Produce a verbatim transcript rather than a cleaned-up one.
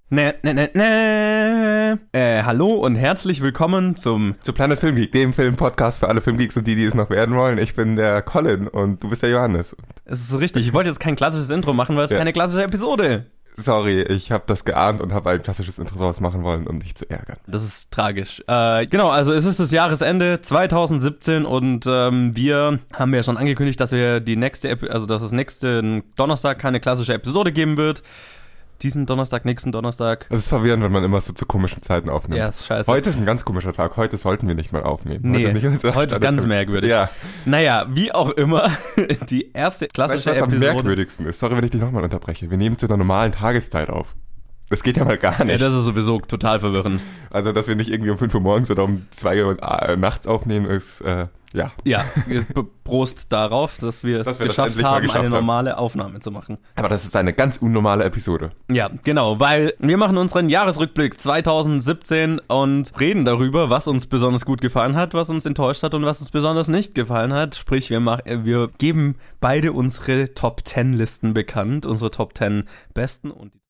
Ne, ne, ne, ne. Äh, hallo und herzlich willkommen zum... Zu Planet Film Geek, dem Film-Podcast für alle Filmgeeks und die, die es noch werden wollen. Ich bin der Colin und du bist der Johannes. Es ist richtig, ich wollte jetzt kein klassisches Intro machen, weil es ja. keine klassische Episode. Sorry, ich habe das geahnt und habe ein klassisches Intro draus machen wollen, um dich zu ärgern. Das ist tragisch. Äh, genau, also es ist das Jahresende zwanzig siebzehn und ähm, wir haben ja schon angekündigt, dass wir die nächste, Epi- also dass es nächsten Donnerstag keine klassische Episode geben wird. Diesen Donnerstag, nächsten Donnerstag. Es ist verwirrend, wenn man immer so zu komischen Zeiten aufnimmt. Ja, ist scheiße. Heute ist ein ganz komischer Tag. Heute sollten wir nicht mal aufnehmen. Nee, heute ist, nicht heute ist ganz merkwürdig. Ja. Naja, wie auch immer, die erste klassische weißt du, was Episode... am merkwürdigsten ist? Sorry, wenn ich dich nochmal unterbreche. Wir nehmen zu einer normalen Tageszeit auf. Das geht ja mal gar nicht. Ja, das ist sowieso total verwirrend. Also, dass wir nicht irgendwie um fünf Uhr morgens oder um zwei Uhr nachts aufnehmen, ist, äh, ja. Ja, Prost darauf, dass wir es dass wir geschafft haben, geschafft eine haben. normale Aufnahme zu machen. Aber das ist eine ganz unnormale Episode. Ja, genau, weil wir machen unseren Jahresrückblick zwanzig siebzehn und reden darüber, was uns besonders gut gefallen hat, was uns enttäuscht hat und was uns besonders nicht gefallen hat. Sprich, wir, mach, wir geben beide unsere Top zehn Listen bekannt, unsere Top zehn besten und